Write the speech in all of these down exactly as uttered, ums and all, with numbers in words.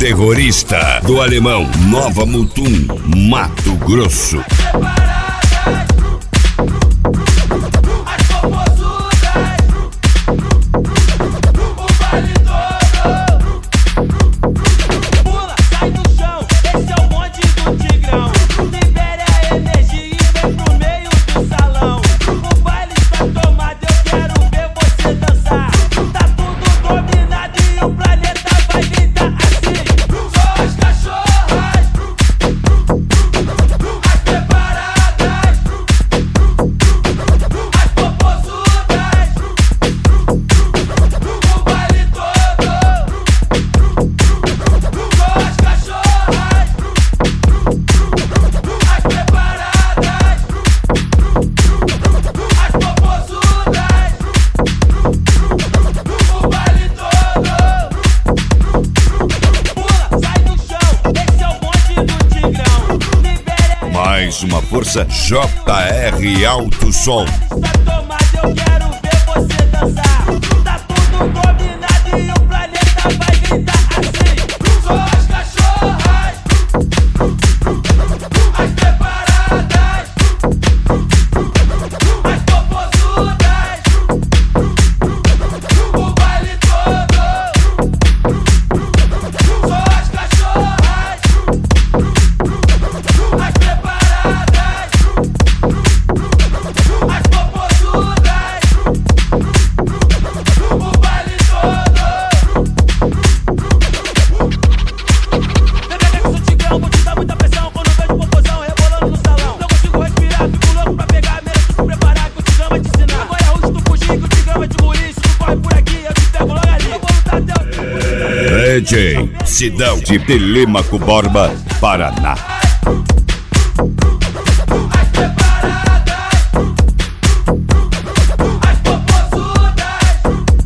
terrorista do Alemão, Nova Mutum, Mato Grosso. Mais uma força, J R Alto Som. Eu quero ver você dançar. Tá tudo combinado e o planeta vai gritar assim. Só as cachorras, as preparadas, as popozudas, o baile todo. Só as cachorras, as preparadas, as popozudas, o baile todo. Bebê, que eu sou tigrão, vou te dar muita pressão. Quando vejo popozão rebolando no salão, não consigo respirar, fico louco pra pegar. Mereço se preparar, que o tigrão vai te ensinar. Agora é ruim se tu fugir, que o tigrão vai te engolir. Se tu corre por aqui, eu te pego logo ali. Eu vou lutar até o... D J Sidão de Telêmaco Borba, Paraná. As preparadas, as popozudas,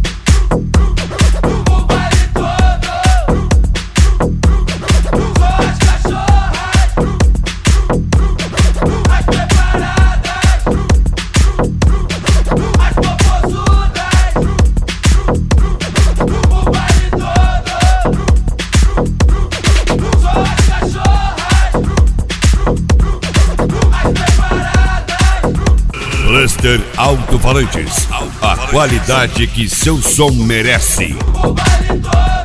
o baile todo. Só as cachorras, as preparadas, as popozudas, o baile todo. Só as cachorras, as preparadas. Cluster Alto-Falantes, a qualidade que seu som merece. O baile todo.